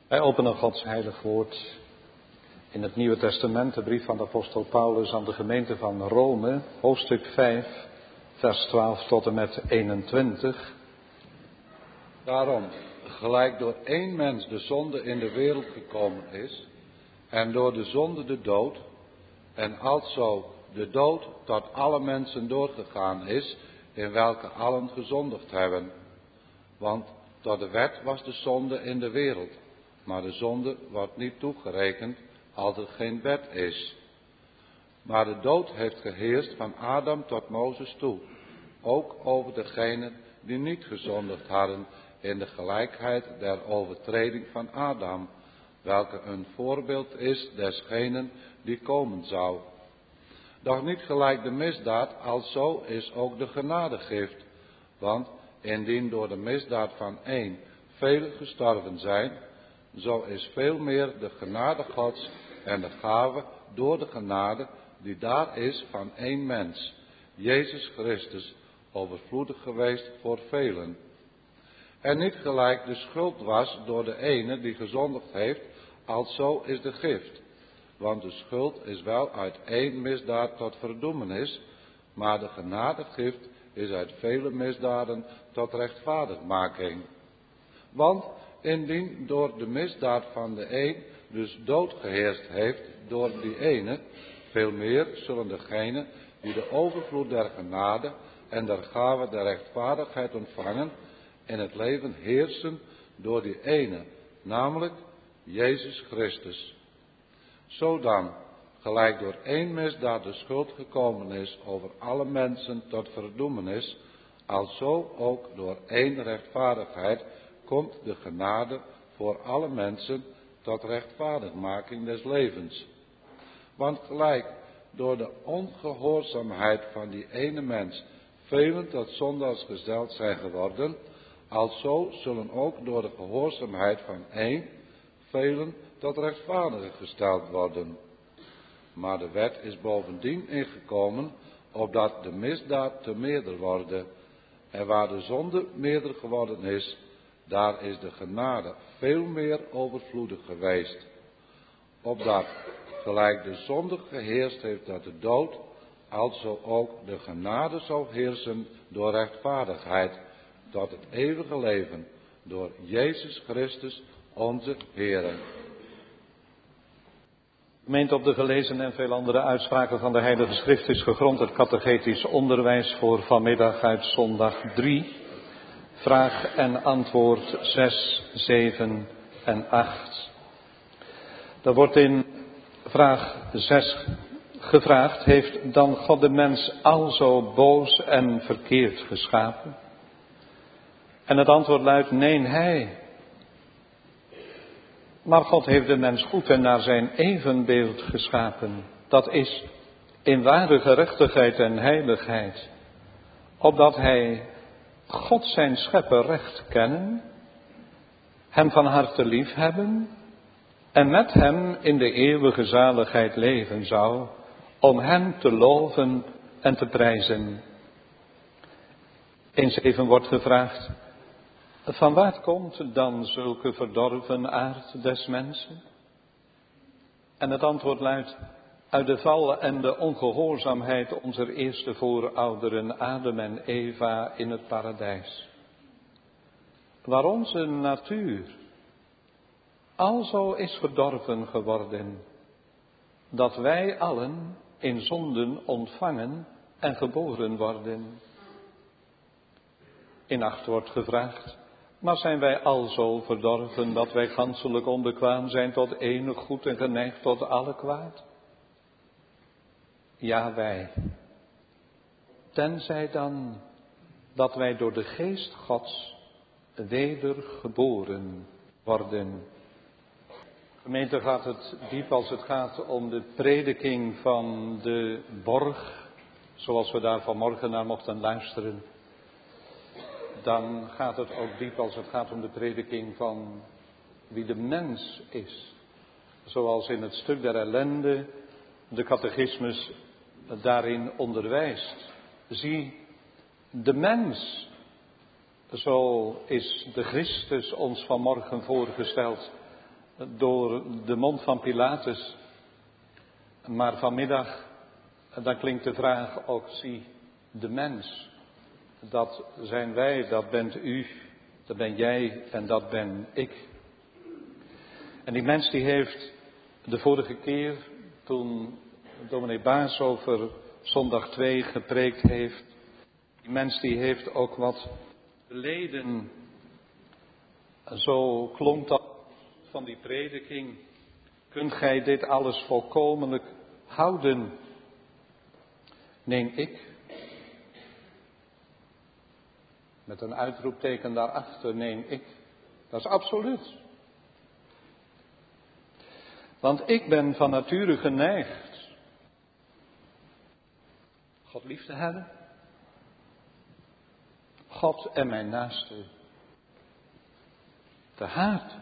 Wij openen Gods heilig woord in het Nieuwe Testament, de brief van de apostel Paulus aan de gemeente van Rome, hoofdstuk 5, vers 12 tot en met 21. Daarom, gelijk door één mens de zonde in de wereld gekomen is, en door de zonde de dood, en alzo de dood tot alle mensen doorgegaan is, in welke allen gezondigd hebben. Want door de wet was de zonde in de wereld, maar de zonde wordt niet toegerekend als er geen wet is. Maar de dood heeft geheerst van Adam tot Mozes toe, ook over degenen die niet gezondigd hadden in de gelijkheid der overtreding van Adam, welke een voorbeeld is desgenen die komen zou. Doch niet gelijk de misdaad, alzo is ook de genadegift. Want indien door de misdaad van één velen gestorven zijn, zo is veel meer de genade Gods en de gave door de genade die daar is van één mens, Jezus Christus, overvloedig geweest voor velen. En niet gelijk de schuld was door de ene die gezondigd heeft, alzo is de gift. Want de schuld is wel uit één misdaad tot verdoemenis, maar de genadegift is uit vele misdaden tot rechtvaardigmaking. Want indien door de misdaad van de een dus dood geheerst heeft door die ene, veel meer zullen degenen die de overvloed der genade en der gave der rechtvaardigheid ontvangen, in het leven heersen door die ene, namelijk Jezus Christus. Zodan, gelijk door één misdaad de schuld gekomen is over alle mensen tot verdoemenis, alzo ook door één rechtvaardigheid komt de genade voor alle mensen tot rechtvaardigmaking des levens. Want gelijk door de ongehoorzaamheid van die ene mens velen tot zondaars gesteld zijn geworden, alzo zullen ook door de gehoorzaamheid van één velen tot rechtvaardigen gesteld worden. Maar de wet is bovendien ingekomen, opdat de misdaad te meerder worden. En waar de zonde meerder geworden is, daar is de genade veel meer overvloedig geweest. Opdat, gelijk de zonde geheerst heeft tot de dood, alzo ook de genade zou heersen door rechtvaardigheid, tot het eeuwige leven, door Jezus Christus onze Heere. Gemeente, op de gelezen en veel andere uitspraken van de Heilige Schrift is gegrond het catechetisch onderwijs voor vanmiddag uit zondag 3, vraag en antwoord 6, 7 en 8. Daar wordt in vraag 6 gevraagd: heeft dan God de mens alzo boos en verkeerd geschapen? En het antwoord luidt: nee, hij. Maar God heeft de mens goed en naar zijn evenbeeld geschapen. Dat is in ware gerechtigheid en heiligheid. Opdat hij God zijn schepper recht kennen, hem van harte lief hebben en met hem in de eeuwige zaligheid leven zou, om hem te loven en te prijzen. In 7 wordt gevraagd: van waar komt dan zulke verdorven aard des mensen? En het antwoord luidt: uit de val en de ongehoorzaamheid onze eerste voorouderen Adam en Eva in het paradijs. Waar onze natuur alzo is verdorven geworden, dat wij allen in zonden ontvangen en geboren worden. In 8 wordt gevraagd: maar zijn wij alzo verdorven dat wij ganselijk onbekwaam zijn tot enig goed en geneigd tot alle kwaad? Ja, wij. Tenzij dan dat wij door de geest Gods wedergeboren worden. Gemeente, gaat het diep als het gaat om de prediking van de borg, zoals we daar vanmorgen naar mochten luisteren. Dan gaat het ook diep als het gaat om de prediking van wie de mens is. Zoals in het stuk der ellende de catechismus daarin onderwijst. Zie, de mens, zo is de Christus ons vanmorgen voorgesteld, door de mond van Pilatus. Maar vanmiddag, dan klinkt de vraag ook, zie de mens. Dat zijn wij, dat bent u, dat ben jij en dat ben ik. En die mens die heeft de vorige keer, toen dominee Baas over zondag 2 gepreekt heeft, die mens die heeft ook wat geleden. Zo klonk dat van die prediking. Kunt gij dit alles volkomenlijk houden? Neem ik. Met een uitroepteken daarachter, neem ik. Dat is absoluut. Want ik ben van nature geneigd God lief te hebben. God en mijn naaste te haten.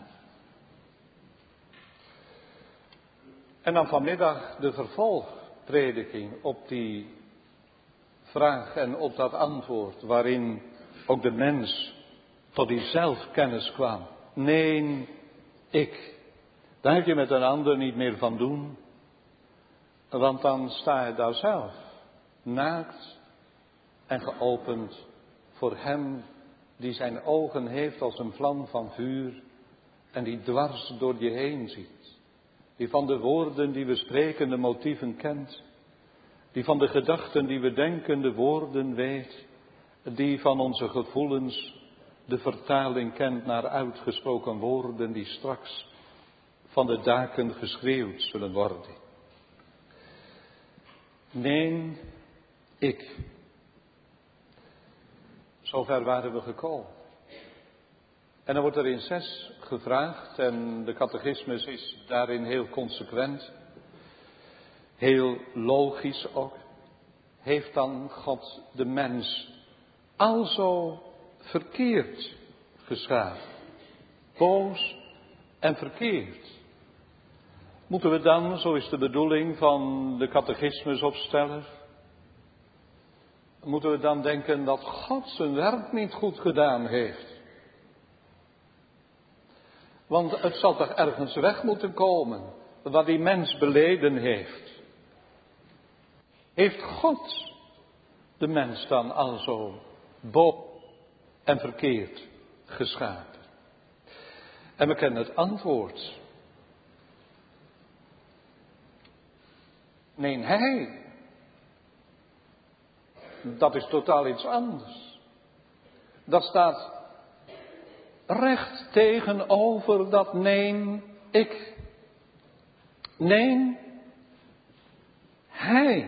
En dan vanmiddag de vervolgprediking op die vraag en op dat antwoord, waarin ook de mens tot die zelfkennis kwam. Nee, ik. Daar heb je met een ander niet meer van doen, want dan sta je daar zelf, naakt en geopend voor hem die zijn ogen heeft als een vlam van vuur en die dwars door je heen ziet. Die van de woorden die we spreken de motieven kent. Die van de gedachten die we denken de woorden weet. Die van onze gevoelens de vertaling kent naar uitgesproken woorden die straks van de daken geschreeuwd zullen worden. Nee, ik. Zover waren we gekomen. En dan wordt er in 6 gevraagd en de catechismus is daarin heel consequent. Heel logisch ook. Heeft dan God de mens alzo verkeerd geschapen? Boos en verkeerd. Moeten we dan, zo is de bedoeling van de catechismusopsteller, moeten we dan denken dat God zijn werk niet goed gedaan heeft? Want het zal toch ergens weg moeten komen, wat die mens beleden heeft. Heeft God de mens dan alzo boos en verkeerd geschapen? En we kennen het antwoord. Nee, hij. Dat is totaal iets anders. Dat staat recht tegenover dat neem ik. Neem hij.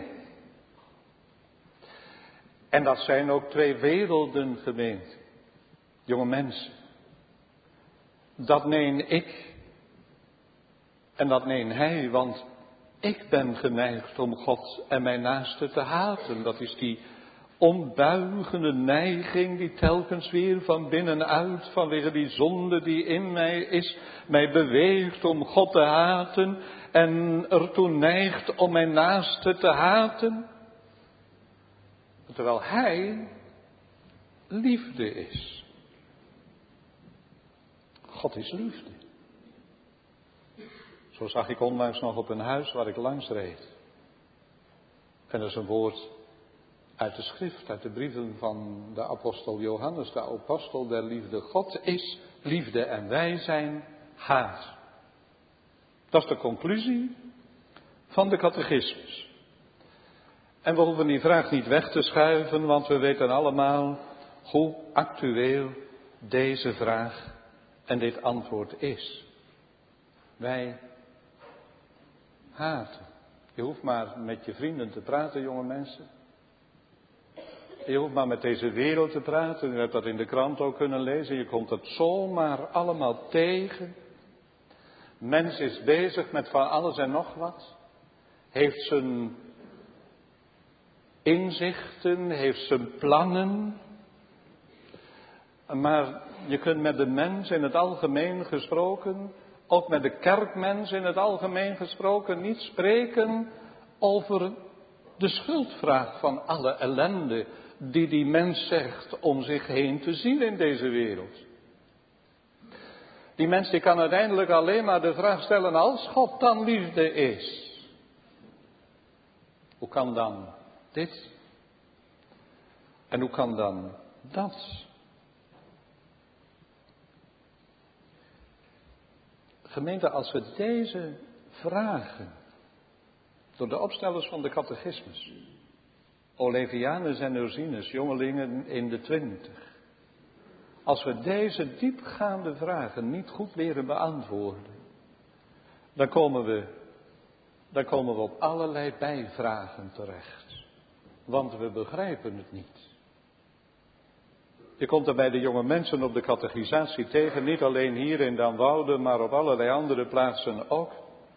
En dat zijn ook 2 werelden, gemeente. Jonge mensen. Dat neem ik. En dat neem hij, want ik ben geneigd om God en mijn naaste te haten. Dat is die onbuigende neiging die telkens weer van binnenuit, vanwege die zonde die in mij is, mij beweegt om God te haten en ertoe neigt om mijn naaste te haten. Terwijl hij liefde is. God is liefde. Zo zag ik onlangs nog op een huis waar ik langs reed. En dat is een woord uit de schrift, uit de brieven van de apostel Johannes, de apostel der liefde. God is liefde en wij zijn haat. Dat is de conclusie van de catechismus. En we hoeven die vraag niet weg te schuiven, want we weten allemaal hoe actueel deze vraag en dit antwoord is. Wij haten. Je hoeft maar met je vrienden te praten, jonge mensen. Je hoeft maar met deze wereld te praten. U hebt dat in de krant ook kunnen lezen. Je komt het zomaar allemaal tegen. Mens is bezig met van alles en nog wat. Heeft zijn inzichten, heeft zijn plannen. Maar je kunt met de mens in het algemeen gesproken, ook met de kerkmens in het algemeen gesproken, niet spreken over de schuldvraag van alle ellende die mens zegt om zich heen te zien in deze wereld. Die mens die kan uiteindelijk alleen maar de vraag stellen, als God dan liefde is, hoe kan dan dit? En hoe kan dan dat? Gemeente, als we deze vragen door de opstellers van de catechismus, Olevianus en Ursinus, jongelingen in de 20, als we deze diepgaande vragen niet goed leren beantwoorden, dan komen we op allerlei bijvragen terecht. Want we begrijpen het niet. Je komt er bij de jonge mensen op de catechisatie tegen, niet alleen hier in Danwoude, maar op allerlei andere plaatsen ook.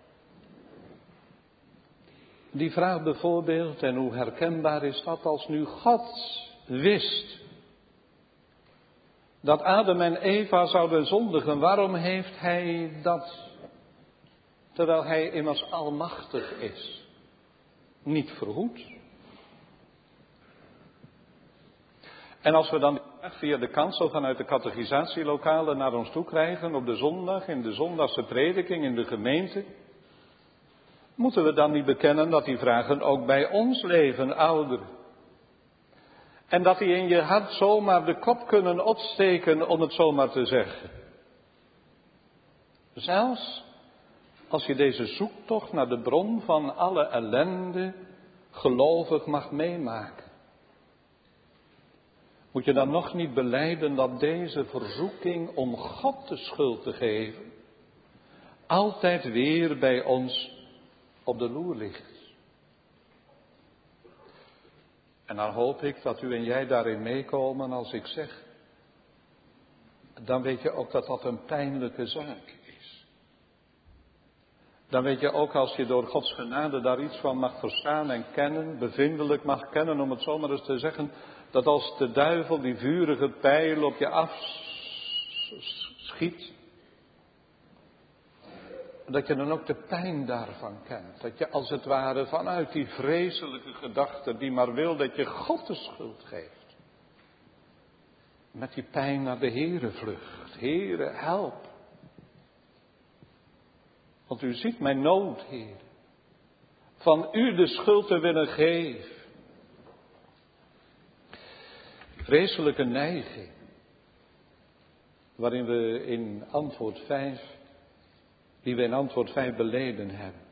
Die vraag bijvoorbeeld, en hoe herkenbaar is dat, als nu God wist dat Adam en Eva zouden zondigen, waarom heeft hij dat, terwijl hij immers almachtig is, niet verhoed? En als we dan via de kansel vanuit de catechisatielokalen naar ons toe krijgen op de zondag, in de zondagse prediking, in de gemeente, moeten we dan niet bekennen dat die vragen ook bij ons leven, ouderen? En dat die in je hart zomaar de kop kunnen opsteken, om het zomaar te zeggen. Zelfs als je deze zoektocht naar de bron van alle ellende gelovig mag meemaken. Moet je dan nog niet belijden dat deze verzoeking om God de schuld te geven altijd weer bij ons op de loer ligt? En dan hoop ik dat u en jij daarin meekomen als ik zeg, dan weet je ook dat dat een pijnlijke zaak is. Dan weet je ook als je door Gods genade daar iets van mag verstaan en kennen, bevindelijk mag kennen, om het zomaar eens te zeggen, dat als de duivel die vurige pijl op je afschiet, dat je dan ook de pijn daarvan kent. Dat je als het ware vanuit die vreselijke gedachte die maar wil dat je God de schuld geeft, met die pijn naar de Heere vlucht. Heere, help. Want u ziet mijn nood, Heer. Van u de schuld te willen geven. Vreselijke neiging. Waarin we in antwoord 5, die we in antwoord 5 beleden hebben.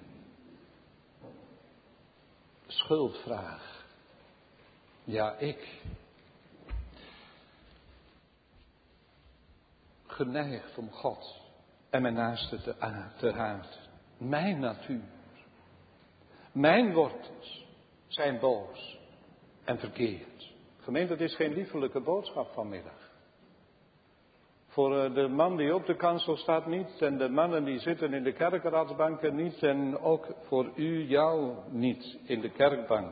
Schuldvraag. Ja, ik. Geneigd om God en mijn naaste te haten. Mijn natuur. Mijn wortels zijn boos en verkeerd. Gemeente, het is geen liefelijke boodschap vanmiddag. Voor de man die op de kansel staat niet, en de mannen die zitten in de kerkenraadsbanken niet, en ook voor u, jou niet in de kerkbank.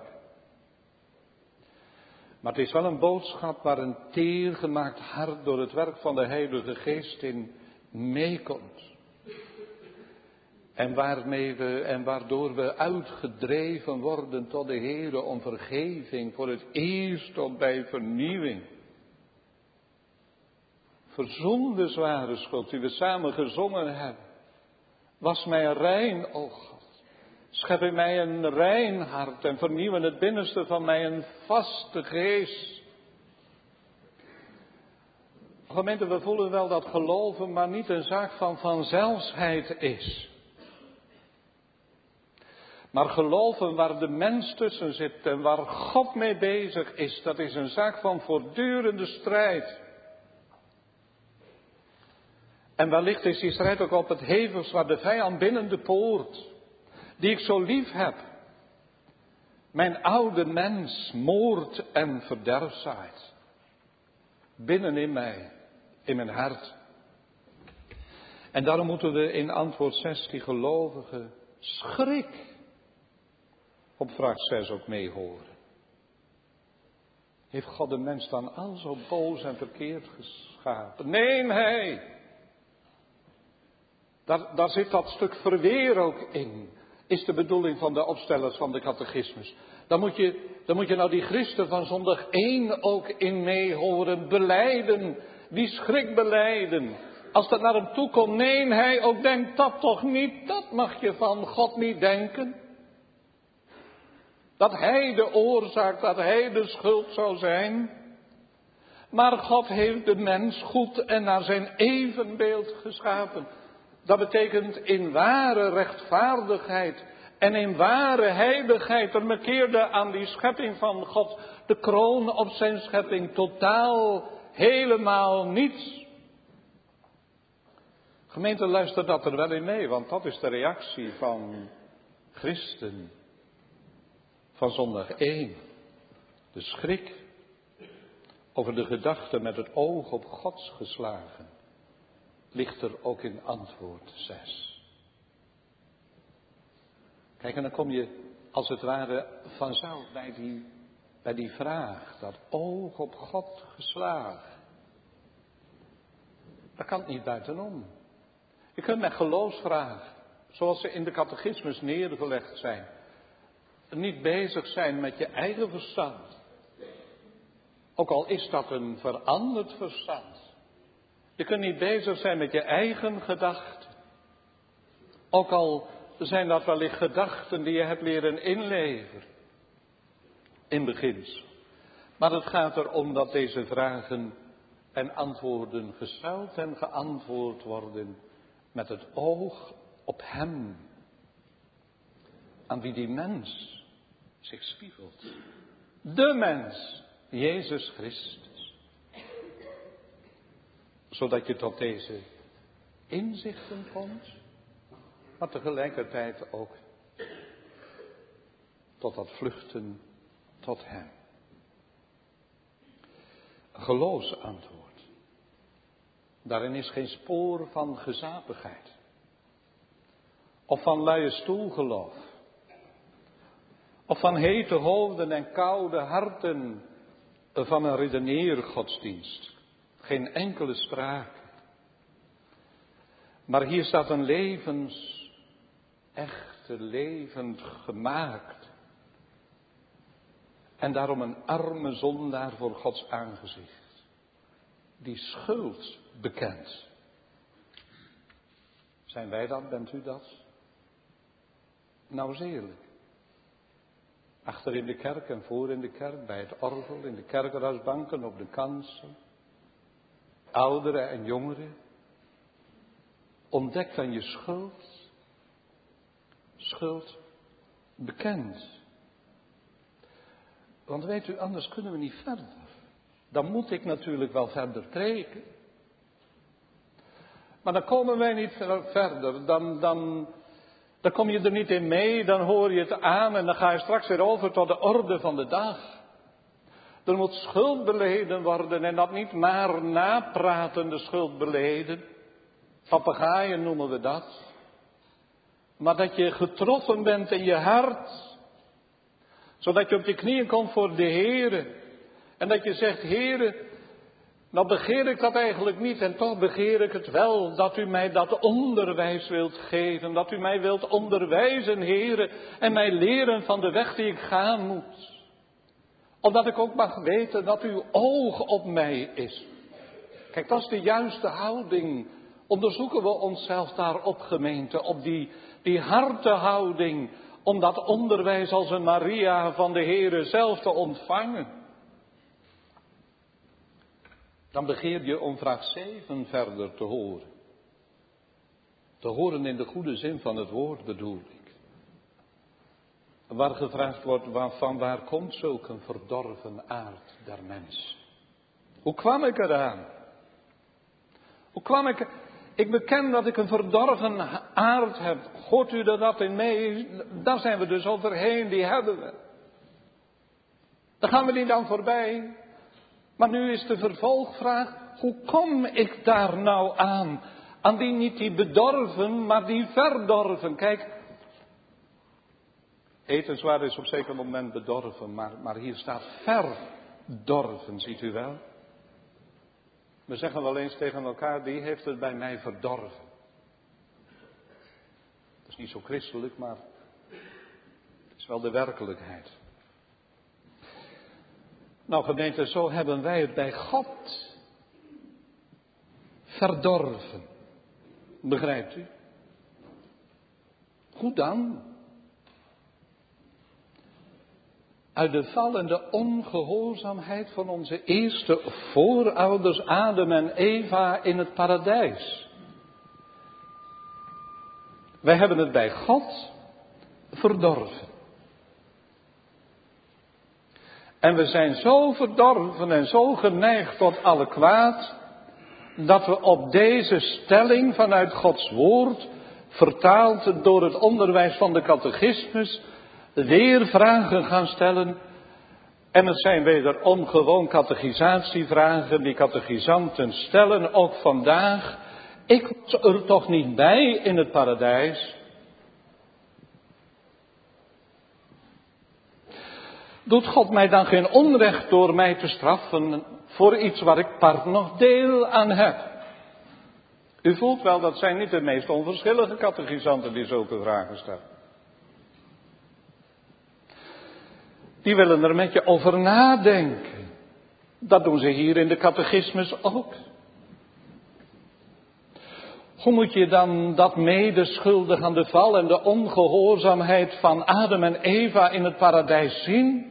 Maar het is wel een boodschap waar een teergemaakt hart door het werk van de Heilige Geest in meekomt. En waardoor we uitgedreven worden tot de Heere om vergeving, voor het eerst tot bij vernieuwing. Verzoen de zware schuld die we samen gezongen hebben. Was mij rein, o God. Schep in mij een rein hart en vernieuw in het binnenste van mij een vaste geest. Gemeente, we voelen wel dat geloven maar niet een zaak van vanzelfsheid is. Maar geloven waar de mens tussen zit en waar God mee bezig is, dat is een zaak van voortdurende strijd. En wellicht is die strijd ook op het hevigst waar de vijand binnen de poort, die ik zo lief heb, mijn oude mens moord en verderf zaait. Binnen in mij, in mijn hart. En daarom moeten we in antwoord 6 die gelovige schrik op vraag 6 ook meehoren. Heeft God de mens dan al zo boos en verkeerd geschapen? Nee. Daar zit dat stuk verweer ook in. Is de bedoeling van de opstellers van de catechismus. Dan moet je nou die Christen van zondag 1 ook in meehoren. Belijden. Die schrik belijden. als dat naar hem toe komt, nee, hij ook denkt dat toch niet, dat mag je van God niet denken. Dat hij de oorzaak, dat hij de schuld zou zijn. Maar God heeft de mens goed en naar zijn evenbeeld geschapen. Dat betekent in ware rechtvaardigheid en in ware heiligheid. Er markeerde aan die schepping van God de kroon op zijn schepping totaal, helemaal niets. Gemeente, luister dat er wel in mee, want dat is de reactie van christen. Van zondag 1. De schrik over de gedachte met het oog op Gods geslagen ligt er ook in antwoord 6. Kijk, en dan kom je als het ware vanzelf bij die vraag, dat oog op God geslagen. Dat kan het niet buitenom. Je kunt met geloofsvragen, zoals ze in de catechismus neergelegd zijn, niet bezig zijn met je eigen verstand. Ook al is dat een veranderd verstand. Je kunt niet bezig zijn met je eigen gedachten. Ook al zijn dat wellicht gedachten die je hebt leren inleveren. In beginsel. Maar het gaat erom dat deze vragen en antwoorden gesteld en geantwoord worden met het oog op Hem. Aan wie die mens zich spiegelt. De mens, Jezus Christus. Zodat je tot deze inzichten komt, maar tegelijkertijd ook tot dat vluchten tot Hem. Een geloofsantwoord. Daarin is geen spoor van gezapigheid. Of van luie stoelgeloof. Of van hete hoofden en koude harten van een redeneergodsdienst. Geen enkele sprake. Maar hier staat een echte levend gemaakt. En daarom een arme zondaar voor Gods aangezicht. Die schuld bekent. Zijn wij dat? Bent u dat? Nou eens eerlijk. Achter in de kerk en voor in de kerk, bij het orgel, in de kerkrasbanken, op de kansel. Ouderen en jongeren. Ontdek dan je schuld. Schuld bekend. Want weet u, anders kunnen we niet verder. Dan moet ik natuurlijk wel verder preken. Maar dan komen wij niet verder. Dan kom je er niet in mee, dan hoor je het aan en dan ga je straks weer over tot de orde van de dag. Er moet schuld beleden worden en dat niet maar napratende schuld beleden. Papegaaien noemen we dat. Maar dat je getroffen bent in je hart. Zodat je op je knieën komt voor de Heere. En dat je zegt, Heere, nou begeer ik dat eigenlijk niet en toch begeer ik het wel. Dat u mij dat onderwijs wilt geven. Dat u mij wilt onderwijzen, Heere. En mij leren van de weg die ik gaan moet. Opdat ik ook mag weten dat uw oog op mij is. Kijk, dat is de juiste houding. Onderzoeken we onszelf daarop, gemeente. Op die hartehouding. Om dat onderwijs als een Maria van de Heere zelf te ontvangen. Dan begeer je om vraag 7 verder te horen. Te horen in de goede zin van het woord bedoel ik. Waar gevraagd wordt, van waar komt zulk een verdorven aard der mens? Hoe kwam ik eraan? Hoe kwam ik... Ik beken dat ik een verdorven aard heb. Hoort u dat in mee? Daar zijn we dus overheen, die hebben we. Daar gaan we niet aan voorbij. Maar nu is de vervolgvraag, hoe kom ik daar nou aan? Aan die niet die bedorven, maar die verdorven. Kijk, etenswaar is op een zeker moment bedorven, maar hier staat verdorven, ziet u wel? We zeggen wel eens tegen elkaar, die heeft het bij mij verdorven. Dat is niet zo christelijk, maar het is wel de werkelijkheid. Nou gemeente, zo hebben wij het bij God verdorven. Begrijpt u? Hoe dan? Uit de val en de ongehoorzaamheid van onze eerste voorouders Adam en Eva in het paradijs. Wij hebben het bij God verdorven. En we zijn zo verdorven en zo geneigd tot alle kwaad, dat we op deze stelling vanuit Gods woord, vertaald door het onderwijs van de catechismus, weer vragen gaan stellen. En het zijn wederom gewoon catechisatievragen die catechisanten stellen, ook vandaag. Ik was er toch niet bij in het paradijs? Doet God mij dan geen onrecht door mij te straffen voor iets waar ik part nog deel aan heb? U voelt wel, dat zijn niet de meest onverschillige catechisanten die zulke vragen stellen. Die willen er met je over nadenken. Dat doen ze hier in de catechismus ook. Hoe moet je dan dat medeschuldig aan de val en de ongehoorzaamheid van Adam en Eva in het paradijs zien?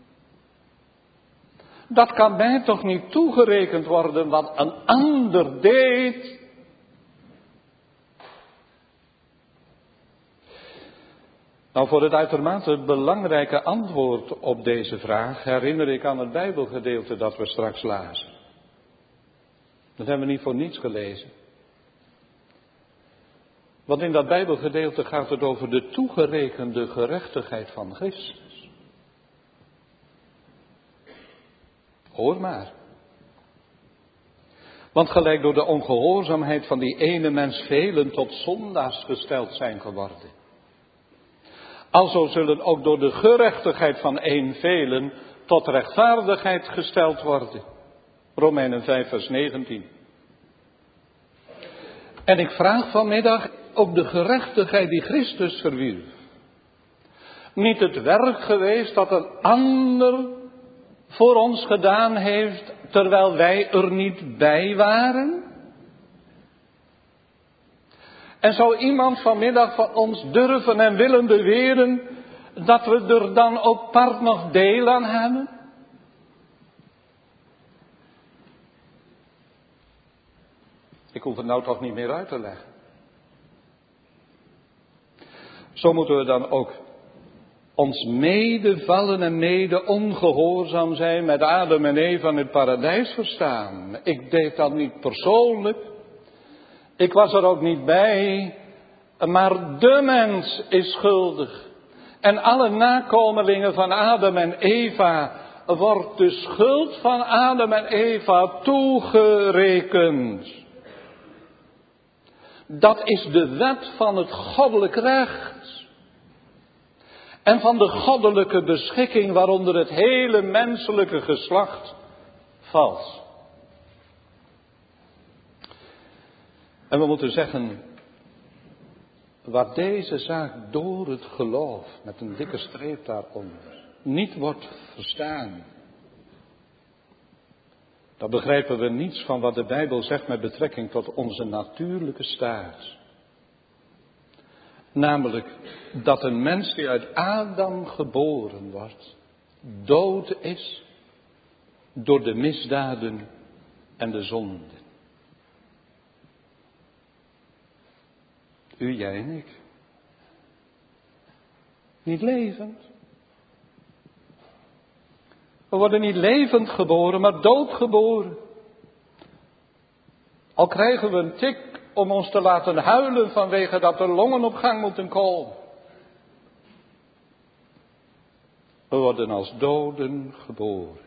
Dat kan mij toch niet toegerekend worden wat een ander deed? Nou, voor het uitermate belangrijke antwoord op deze vraag herinner ik aan het Bijbelgedeelte dat we straks lazen. Dat hebben we niet voor niets gelezen. Want in dat Bijbelgedeelte gaat het over de toegerekende gerechtigheid van Christus. Hoor maar. Want gelijk door de ongehoorzaamheid van die ene mens velen tot zondaars gesteld zijn geworden. Alzo zullen ook door de gerechtigheid van één velen tot rechtvaardigheid gesteld worden. Romeinen 5 vers 19. En ik vraag vanmiddag ook de gerechtigheid die Christus verwierf. Niet het werk geweest dat een ander voor ons gedaan heeft, terwijl wij er niet bij waren? En zou iemand vanmiddag van ons durven en willen beweren dat we er dan ook part nog deel aan hebben? Ik hoef het nou toch niet meer uit te leggen. Zo moeten we dan ook ons medevallen en mede ongehoorzaam zijn met Adam en Eva in het paradijs verstaan. Ik deed dat niet persoonlijk. Ik was er ook niet bij. Maar de mens is schuldig. En alle nakomelingen van Adam en Eva wordt de schuld van Adam en Eva toegerekend. Dat is de wet van het goddelijk recht. En van de goddelijke beschikking waaronder het hele menselijke geslacht valt. En we moeten zeggen, waar deze zaak door het geloof, met een dikke streep daaronder, niet wordt verstaan, dan begrijpen we niets van wat de Bijbel zegt met betrekking tot onze natuurlijke staat. Namelijk dat een mens die uit Adam geboren wordt, dood is door de misdaden en de zonden. U, jij en ik. Niet levend. We worden niet levend geboren, maar doodgeboren. Al krijgen we een tik om ons te laten huilen vanwege dat er longen op gang moeten komen. We worden als doden geboren.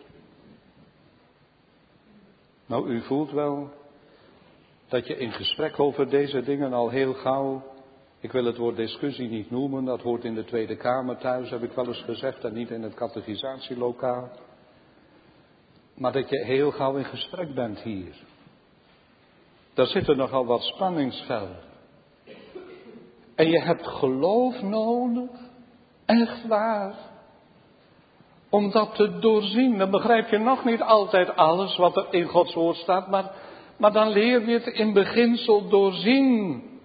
Nou, u voelt wel dat je in gesprek over deze dingen al heel gauw, ik wil het woord discussie niet noemen, dat hoort in de Tweede Kamer thuis, heb ik wel eens gezegd, en niet in het catecisatielokaal. Maar dat je heel gauw in gesprek bent hier. Daar zitten nogal wat spanningsvelden. En je hebt geloof nodig, echt waar, om dat te doorzien. Dan begrijp je nog niet altijd alles wat er in Gods woord staat, maar dan leer je het in beginsel doorzien.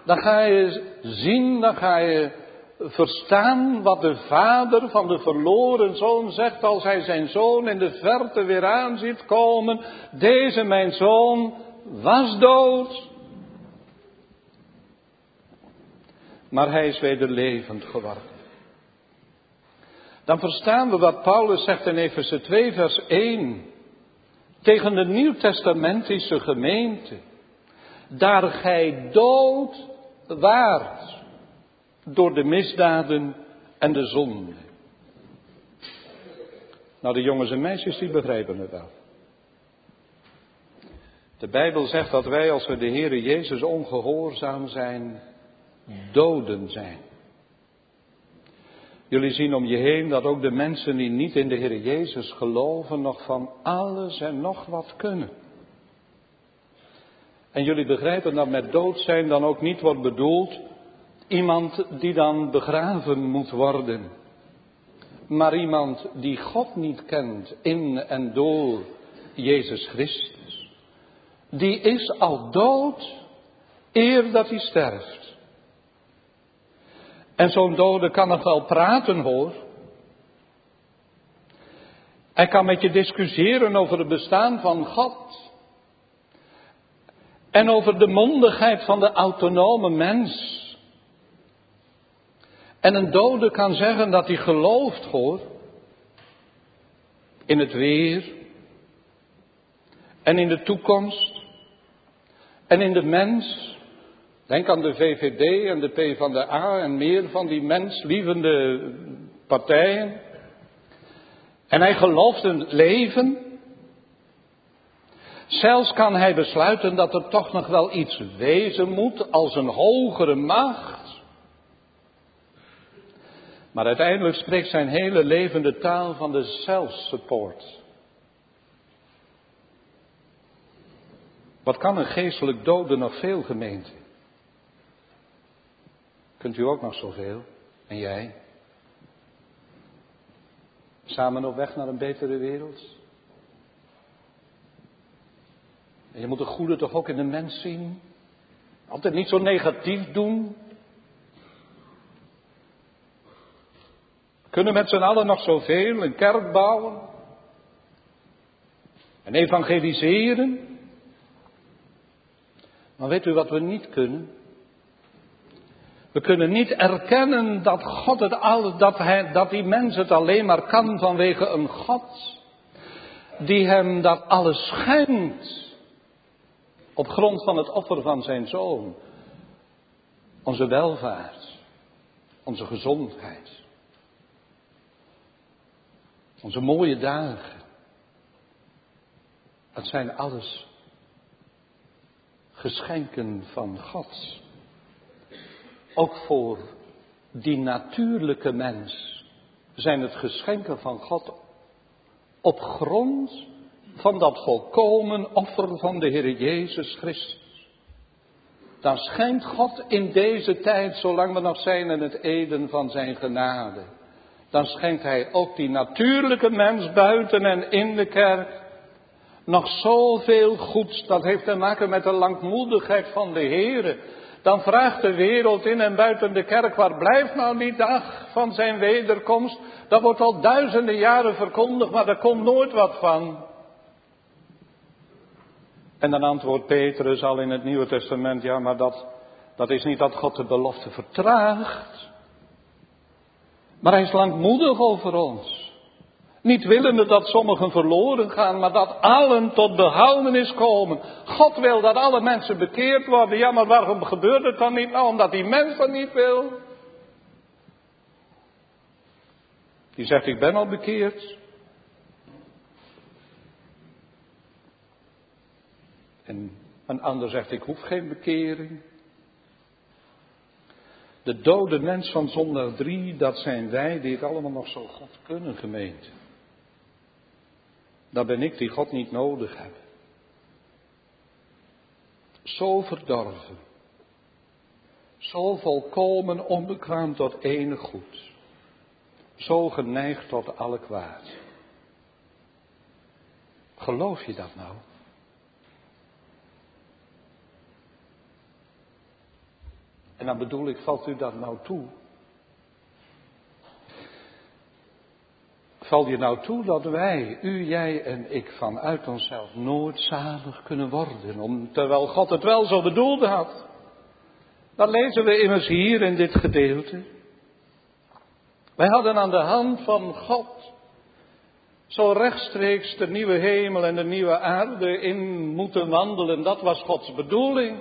Dan ga je zien, dan ga je verstaan wat de vader van de verloren zoon zegt als hij zijn zoon in de verte weer aan ziet komen. Deze mijn zoon was dood, maar hij is weder levend geworden. Dan verstaan we wat Paulus zegt in Efeze 2 vers 1 tegen de nieuwtestamentische gemeente. Daar gij dood waart door de misdaden en de zonde. Nou, de jongens en meisjes die begrijpen het wel. De Bijbel zegt dat wij als we de Heere Jezus ongehoorzaam zijn, doden zijn. Jullie zien om je heen dat ook de mensen die niet in de Heere Jezus geloven nog van alles en nog wat kunnen. En jullie begrijpen dat met dood zijn dan ook niet wordt bedoeld iemand die dan begraven moet worden. Maar iemand die God niet kent in en door Jezus Christus. Die is al dood eer dat hij sterft. En zo'n dode kan nog wel praten hoor. Hij kan met je discussiëren over het bestaan van God. En over de mondigheid van de autonome mens. En een dode kan zeggen dat hij gelooft hoor. In het weer. En in de toekomst. En in de mens. Denk aan de VVD en de PvdA en meer van die menslievende partijen. En hij gelooft in het leven. Zelfs kan hij besluiten dat er toch nog wel iets wezen moet als een hogere macht. Maar uiteindelijk spreekt zijn hele leven de taal van de self-support. Wat kan een geestelijk dode nog veel, gemeente? Kunt u ook nog zoveel? En jij? Samen op weg naar een betere wereld? En je moet het goede toch ook in de mens zien? Altijd niet zo negatief doen. We kunnen met z'n allen nog zoveel, een kerk bouwen. En evangeliseren. Maar weet u wat we niet kunnen? We kunnen niet erkennen dat God het al, dat die mens het alleen maar kan vanwege een God die hem dat alles schenkt op grond van het offer van zijn zoon. Onze welvaart, onze gezondheid, onze mooie dagen. Het zijn alles geschenken van God. Ook voor die natuurlijke mens zijn het geschenken van God op grond van dat volkomen offer van de Heer Jezus Christus. Dan schenkt God in deze tijd, zolang we nog zijn in het eden van zijn genade, dan schenkt hij ook die natuurlijke mens buiten en in de kerk nog zoveel goeds. Dat heeft te maken met de langmoedigheid van de Heer. Dan vraagt de wereld in en buiten de kerk, waar blijft nou die dag van zijn wederkomst? Dat wordt al duizenden jaren verkondigd, maar daar komt nooit wat van. En dan antwoordt Petrus al in het Nieuwe Testament, ja, maar dat is niet dat God de belofte vertraagt. Maar hij is langmoedig over ons. Niet willende dat sommigen verloren gaan, maar dat allen tot behoudenis komen. God wil dat alle mensen bekeerd worden. Ja, maar waarom gebeurt het dan niet? Nou, omdat die mens dat niet wil. Die zegt, ik ben al bekeerd. En een ander zegt, ik hoef geen bekering. De dode mens van zondag 3, dat zijn wij die het allemaal nog zo goed kunnen, gemeente. Dat ben ik die God niet nodig heb. Zo verdorven. Zo volkomen onbekwaam tot enig goed. Zo geneigd tot alle kwaad. Geloof je dat nou? En dan bedoel ik, valt u dat nou toe? Val je nou toe dat wij, u, jij en ik, vanuit onszelf nooit zalig kunnen worden, terwijl God het wel zo bedoeld had? Dat lezen we immers hier in dit gedeelte. Wij hadden aan de hand van God zo rechtstreeks de nieuwe hemel en de nieuwe aarde in moeten wandelen. Dat was Gods bedoeling.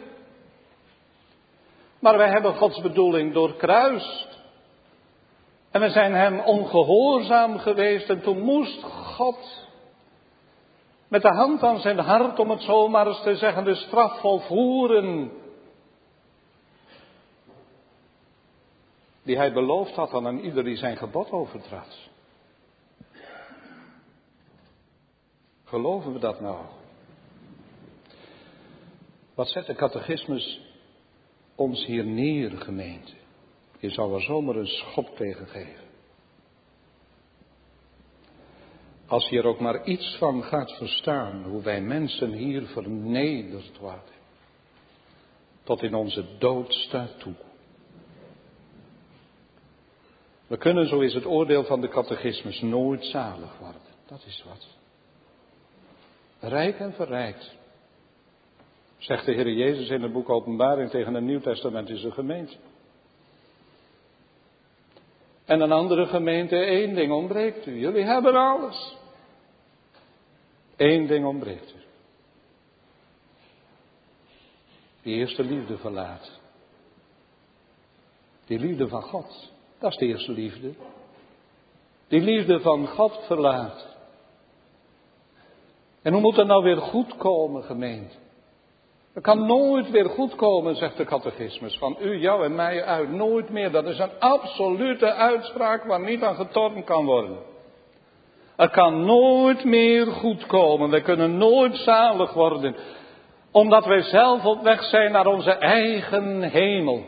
Maar wij hebben Gods bedoeling doorkruist. En we zijn hem ongehoorzaam geweest en toen moest God met de hand aan zijn hart, om het zo maar eens te zeggen, de straf volvoeren die hij beloofd had aan ieder die zijn gebod overtrad. Geloven we dat nou? Wat zet de catechismus ons hier neer, gemeente? Je zou er zomaar een schop tegen geven. Als je er ook maar iets van gaat verstaan, hoe wij mensen hier vernederd worden. Tot in onze doodstaat toe. We kunnen, zo is het oordeel van de catechismus, nooit zalig worden. Dat is wat. Rijk en verrijkt. Zegt de Heer Jezus in het boek Openbaring tegen een Nieuwtestamentische gemeente. En een andere gemeente, één ding ontbreekt u. Jullie hebben alles. Eén ding ontbreekt u. Die eerste liefde verlaat. Die liefde van God. Dat is de eerste liefde. Die liefde van God verlaat. En hoe moet dat nou weer goed komen, gemeente? Het kan nooit weer goed komen, zegt de catechismus, van u, jou en mij uit. Nooit meer. Dat is een absolute uitspraak waar niet aan getornd kan worden. Het kan nooit meer goed komen. We kunnen nooit zalig worden. Omdat wij zelf op weg zijn naar onze eigen hemel.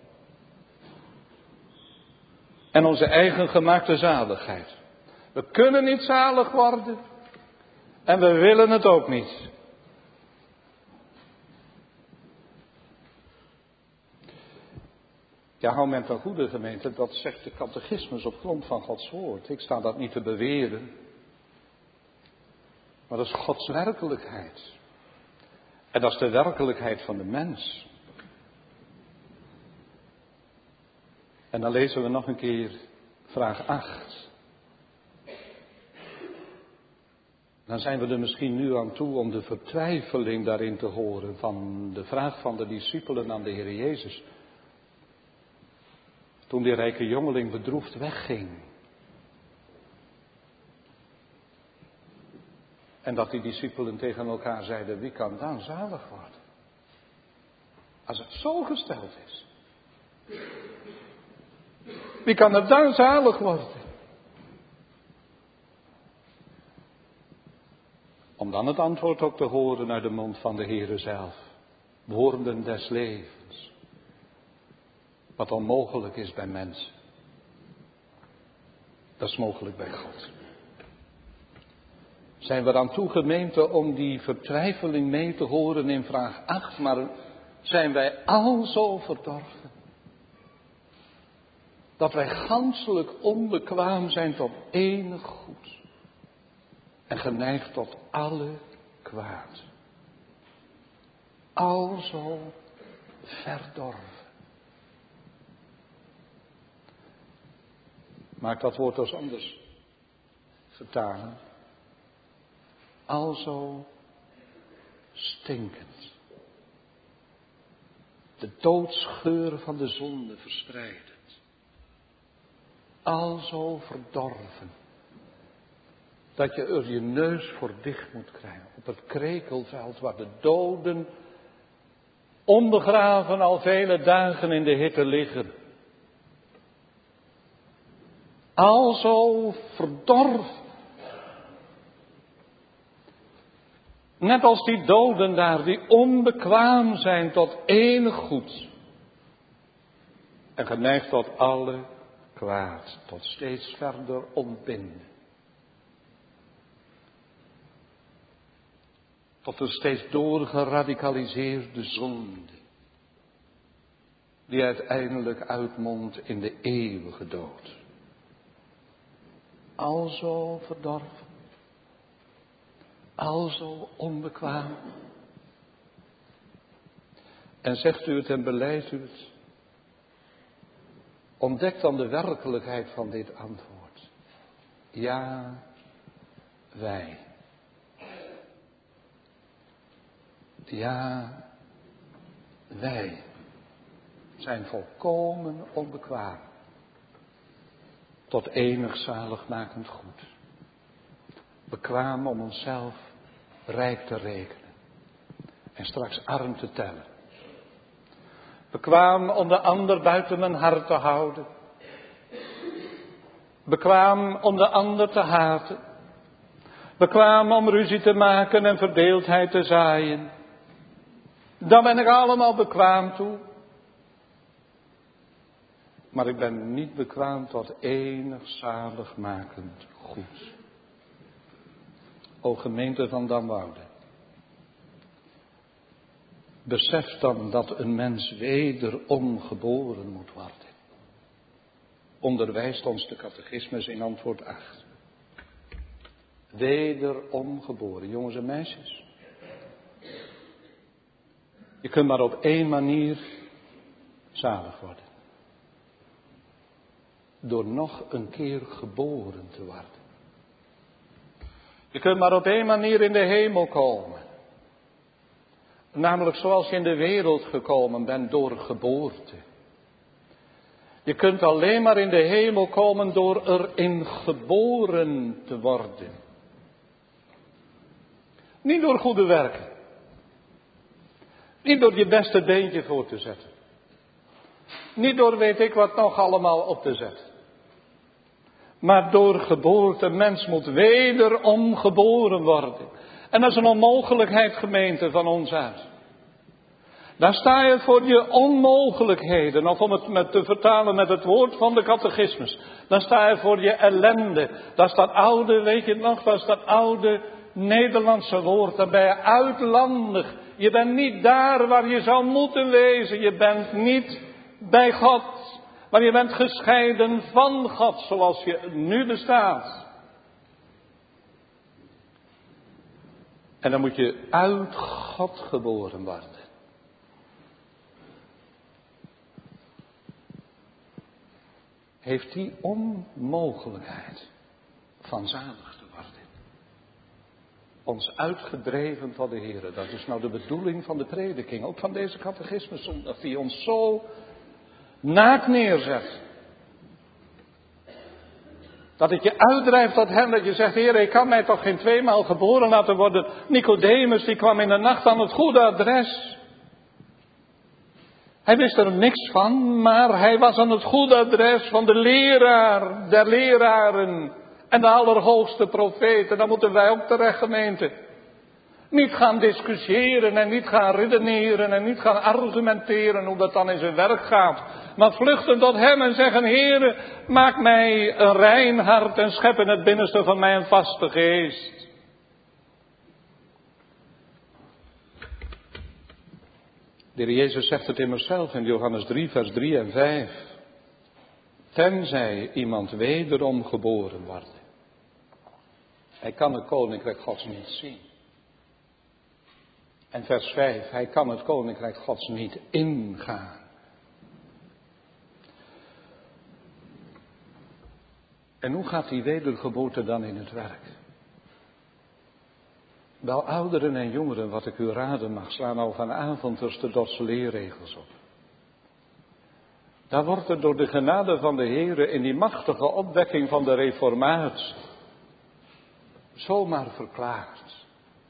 En onze eigen gemaakte zaligheid. We kunnen niet zalig worden. En we willen het ook niet. Ja, hou men ten goede, gemeente, dat zegt de catechismus op grond van Gods woord. Ik sta dat niet te beweren. Maar dat is Gods werkelijkheid. En dat is de werkelijkheid van de mens. En dan lezen we nog een keer vraag 8. Dan zijn we er misschien nu aan toe om de vertwijfeling daarin te horen van de vraag van de discipelen aan de Heer Jezus. Toen die rijke jongeling bedroefd wegging. En dat die discipelen tegen elkaar zeiden, wie kan dan zalig worden? Als het zo gesteld is. Wie kan er dan zalig worden? Om dan het antwoord ook te horen uit de mond van de Heere zelf. Woorden des levens. Wat onmogelijk is bij mensen. Dat is mogelijk bij God. Zijn we aan toe, gemeente, om die vertwijfeling mee te horen in vraag 8. Maar zijn wij al zo verdorven. Dat wij ganselijk onbekwaam zijn tot enig goed. En geneigd tot alle kwaad. Al zo verdorven. Maak dat woord eens anders vertalen. Alzo stinkend. De doodsgeur van de zonde verspreidend. Alzo verdorven. Dat je er je neus voor dicht moet krijgen. Op het krekelveld waar de doden onbegraven al vele dagen in de hitte liggen. Alzo verdorven. Net als die doden daar die onbekwaam zijn tot enig goed. En geneigd tot alle kwaad. Tot steeds verder ontbinden. Tot een steeds doorgeradicaliseerde zonde. die uiteindelijk uitmondt in de eeuwige dood. Alzo verdorven, alzo onbekwaam. En zegt u het en beleidt u het, ontdek dan de werkelijkheid van dit antwoord. Ja, wij. Ja, wij zijn volkomen onbekwaam tot enig zaligmakend goed. Bekwaam om onszelf rijk te rekenen en straks arm te tellen. Bekwaam om de ander buiten mijn hart te houden. Bekwaam om de ander te haten. Bekwaam om ruzie te maken en verdeeldheid te zaaien. Daar ben ik allemaal bekwaam toe. Maar ik ben niet bekwaam tot enig zaligmakend goed. O gemeente van Damwoude. Besef dan dat een mens wederom geboren moet worden. Onderwijst ons de catechismus in antwoord 8. Wederom geboren, jongens en meisjes. Je kunt maar op één manier zalig worden. Door nog een keer geboren te worden. Je kunt maar op één manier in de hemel komen. Namelijk zoals je in de wereld gekomen bent door geboorte. Je kunt alleen maar in de hemel komen door erin geboren te worden. Niet door goede werken. Niet door je beste beentje voor te zetten. Niet door weet ik wat nog allemaal op te zetten. Maar door geboorte. Mens moet wederom geboren worden. En dat is een onmogelijkheid, gemeente, van ons uit. Daar sta je voor je onmogelijkheden. Of om het te vertalen met het woord van de catechismus. Dan sta je voor je ellende. Dat is dat oude, weet je het nog, dat is dat oude Nederlandse woord. Dan ben je uitlandig. Je bent niet daar waar je zou moeten wezen. Je bent niet bij God. Maar je bent gescheiden van God zoals je nu bestaat. En dan moet je uit God geboren worden. Heeft die onmogelijkheid van zalig te worden. Ons uitgedreven tot de Heer. Dat is nou de bedoeling van de prediking. Ook van deze catechismus. Dat die ons zo naakt neerzet. Dat het je uitdrijft tot hem. Dat je zegt, Heer, ik kan mij toch geen tweemaal geboren laten worden. Nicodemus die kwam in de nacht aan het goede adres. Hij wist er niks van, maar hij was aan het goede adres van de leraar der leraren en de allerhoogste profeet. En daar moeten wij ook terecht, gemeente. Niet gaan discussiëren en niet gaan redeneren en niet gaan argumenteren hoe dat dan in zijn werk gaat. Maar vluchten tot hem en zeggen, Heere, maak mij een rein hart en schep in het binnenste van mij een vaste geest. De Heer Jezus zegt het immers zelf in Johannes 3, vers 3 en 5. Tenzij iemand wederom geboren wordt. Hij kan het koninkrijk Gods niet zien. En vers 5, hij kan het koninkrijk Gods niet ingaan. En hoe gaat die wedergeboorte dan in het werk? Wel, ouderen en jongeren, wat ik u raden mag, slaan al vanavond de Dordtse leerregels op. Daar wordt er door de genade van de Heere in die machtige opwekking van de reformatie zomaar verklaard.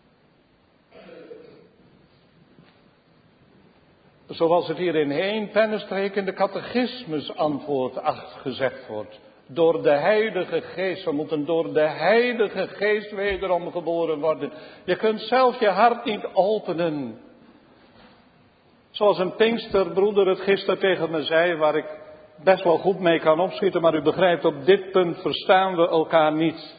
Zoals het hier in één pennenstreek in de catechismus antwoord 8 gezegd wordt. Door de Heilige Geest. We moeten door de Heilige Geest wederom geboren worden. Je kunt zelf je hart niet openen. Zoals een Pinksterbroeder het gisteren tegen me zei, waar ik best wel goed mee kan opschieten, maar u begrijpt, op dit punt verstaan we elkaar niet.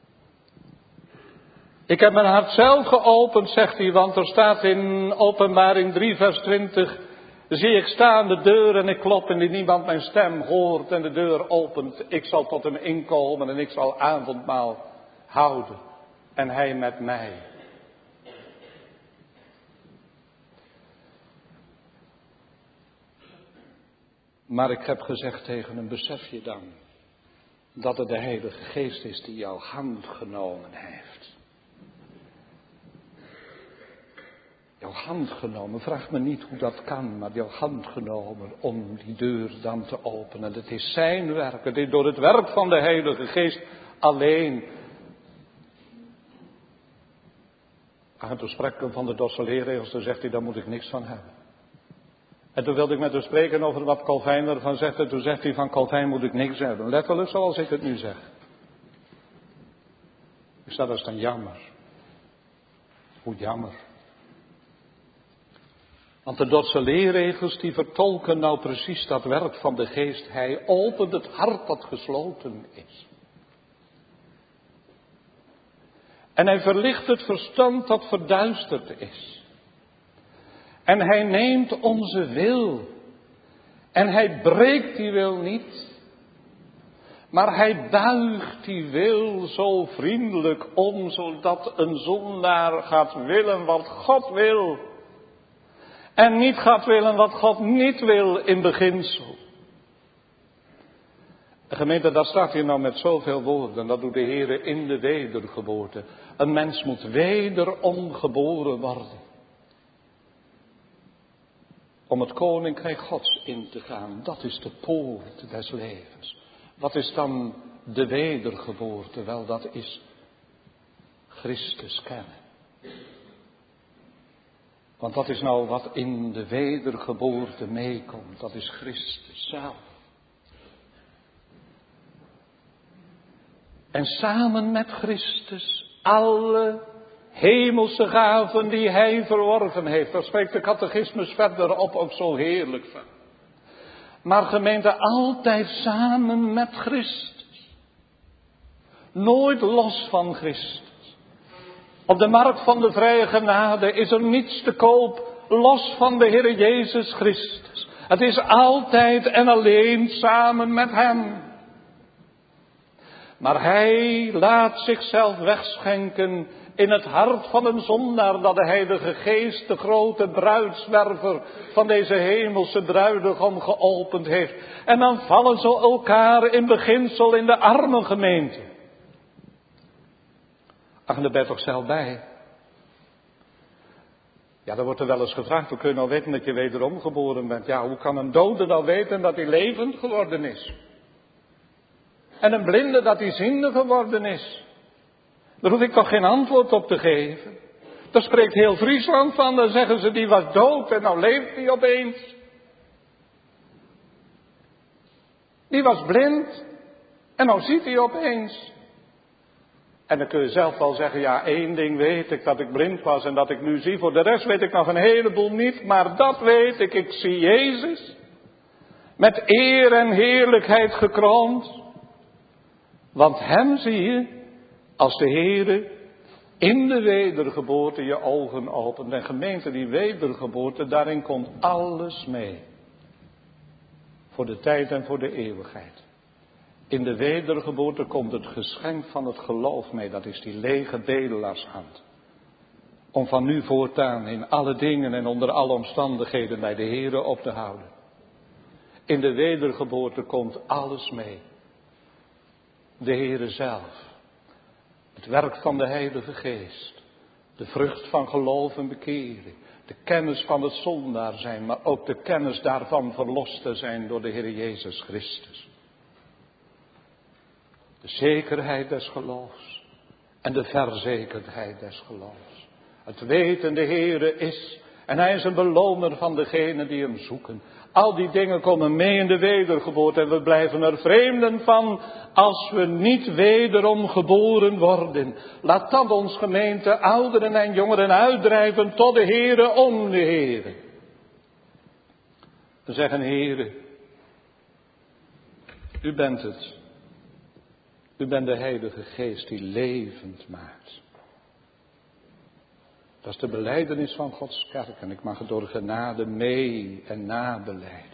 Ik heb mijn hart zelf geopend, zegt hij, want er staat in Openbaring 3 vers 20, Dan zie ik staan de deur en ik klop en niemand mijn stem hoort en de deur opent. Ik zal tot hem inkomen en ik zal avondmaal houden. En hij met mij. Maar ik heb gezegd tegen hem, besef je dan dat het de Heilige Geest is die jouw hand genomen heeft. Jouw hand genomen, vraag me niet hoe dat kan, maar jouw hand genomen om die deur dan te openen. Het is zijn werk, het is door het werk van de Heilige Geest alleen. Aan het spreken van de Dordtse leerregels, dan zegt hij, daar moet ik niks van hebben. En toen wilde ik met hem spreken over wat Calvijn ervan zegt. En toen zegt hij, van Calvijn moet ik niks hebben. Letterlijk zoals ik het nu zeg. Dus dat is dan jammer. Hoe jammer. Want de Dordtse leerregels die vertolken nou precies dat werk van de Geest. Hij opent het hart dat gesloten is. En hij verlicht het verstand dat verduisterd is. En hij neemt onze wil. En hij breekt die wil niet. Maar hij buigt die wil zo vriendelijk om, zodat een zondaar gaat willen wat God wil. En niet gaat willen wat God niet wil in beginsel. De gemeente, dat staat hier nou met zoveel woorden. Dat doet de Heer in de wedergeboorte. Een mens moet wederom geboren worden. Om het koninkrijk Gods in te gaan. Dat is de poort des levens. Wat is dan de wedergeboorte? Wel, dat is Christus kennen. Want dat is nou wat in de wedergeboorte meekomt. Dat is Christus zelf. En samen met Christus alle hemelse gaven die hij verworven heeft. Daar spreekt de catechismus verder op ook zo heerlijk van. Maar gemeente, altijd samen met Christus. Nooit los van Christus. Op de markt van de vrije genade is er niets te koop los van de Heer Jezus Christus. Het is altijd en alleen samen met hem. Maar hij laat zichzelf wegschenken in het hart van een zondaar, dat de Heilige Geest, de grote bruidswerver van deze hemelse bruidegom, geopend heeft. En dan vallen ze elkaar in beginsel in de armen, gemeente. Ach, en daar ben je toch zelf bij. Ja, dan wordt er wel eens gevraagd, hoe kun je nou weten dat je wederom geboren bent? Ja, hoe kan een dode nou weten dat hij levend geworden is? En een blinde dat hij ziende geworden is? Daar hoef ik toch geen antwoord op te geven. Daar spreekt heel Friesland van, dan zeggen ze die was dood en nou leeft hij opeens. Die was blind en nou ziet hij opeens. En dan kun je zelf wel zeggen, ja, één ding weet ik, dat ik blind was en dat ik nu zie. Voor de rest weet ik nog een heleboel niet, maar dat weet ik zie Jezus. Met eer en heerlijkheid gekroond. Want hem zie je als de Heere in de wedergeboorte je ogen opent. En gemeente, die wedergeboorte, daarin komt alles mee. Voor de tijd en voor de eeuwigheid. In de wedergeboorte komt het geschenk van het geloof mee. Dat is die lege bedelaarshand. Om van nu voortaan in alle dingen en onder alle omstandigheden bij de Heere op te houden. In de wedergeboorte komt alles mee. De Heere zelf. Het werk van de Heilige Geest. De vrucht van geloof en bekering. De kennis van het zondaar zijn, maar ook de kennis daarvan verlost te zijn door de Heer Jezus Christus. De zekerheid des geloofs en de verzekerdheid des geloofs. Het weten de Heere is en hij is een beloner van degenen die hem zoeken. Al die dingen komen mee in de wedergeboorte en we blijven er vreemden van als we niet wederom geboren worden. Laat dat ons gemeente, ouderen en jongeren uitdrijven tot de Heere om de Heere. We zeggen, Heere, u bent het. U bent de Heilige Geest die levend maakt. Dat is de belijdenis van Gods kerk en ik mag het door genade mee en nabelijden.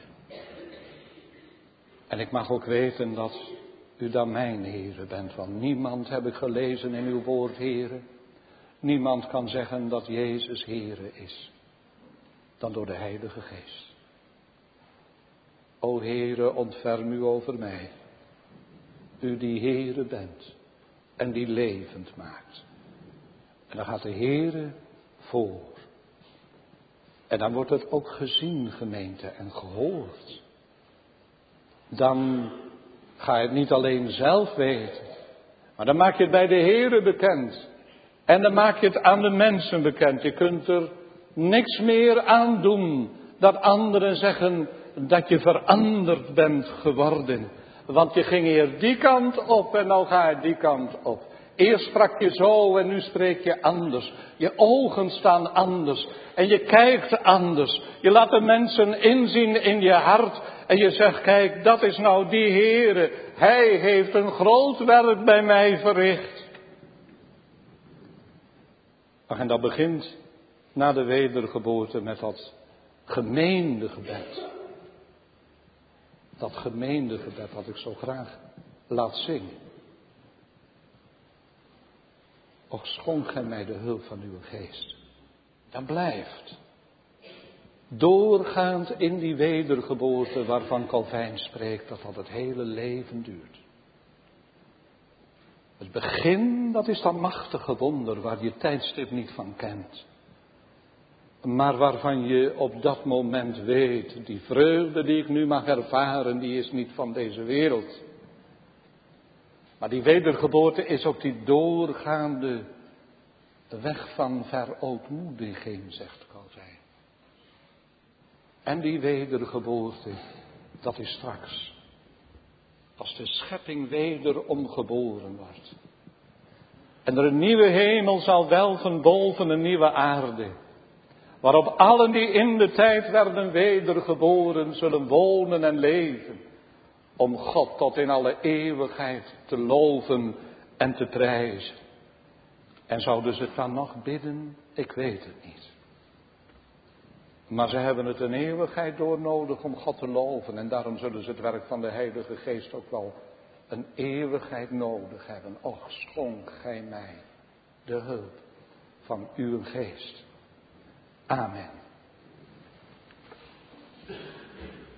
En ik mag ook weten dat u dan mijn Heere bent, want niemand, heb ik gelezen in uw woord, Heere, niemand kan zeggen dat Jezus Heere is, dan door de Heilige Geest. O Heere, ontferm u over mij, u die Heere bent en die levend maakt. En dan gaat de Heere voor. En dan wordt het ook gezien, gemeente, en gehoord. Dan ga je het niet alleen zelf weten, maar dan maak je het bij de Heere bekend. En dan maak je het aan de mensen bekend. Je kunt er niks meer aan doen dat anderen zeggen dat je veranderd bent geworden. Want je ging eerst die kant op en nou ga je die kant op. Eerst sprak je zo en nu spreek je anders. Je ogen staan anders en je kijkt anders. Je laat de mensen inzien in je hart en je zegt, kijk, dat is nou die Heere. Hij heeft een groot werk bij mij verricht. En dat begint na de wedergeboorte met dat gemeende gebed. Dat gemeende gebed dat ik zo graag laat zingen. Och, schonk gij mij de hulp van uw geest. Dan blijft. Doorgaand in die wedergeboorte waarvan Calvijn spreekt dat het hele leven duurt. Het begin, dat is dat machtige wonder waar je tijdstip niet van kent. Maar waarvan je op dat moment weet, die vreugde die ik nu mag ervaren, die is niet van deze wereld. Maar die wedergeboorte is ook die doorgaande weg van verootmoediging, zegt Calvijn. En die wedergeboorte, dat is straks. Als de schepping wederom geboren wordt. En er een nieuwe hemel zal welven boven een nieuwe aarde. Waarop allen die in de tijd werden wedergeboren zullen wonen en leven. Om God tot in alle eeuwigheid te loven en te prijzen. En zouden ze het dan nog bidden? Ik weet het niet. Maar ze hebben het een eeuwigheid door nodig om God te loven. En daarom zullen ze het werk van de Heilige Geest ook wel een eeuwigheid nodig hebben. Och, schonk gij mij de hulp van uw geest. Amen.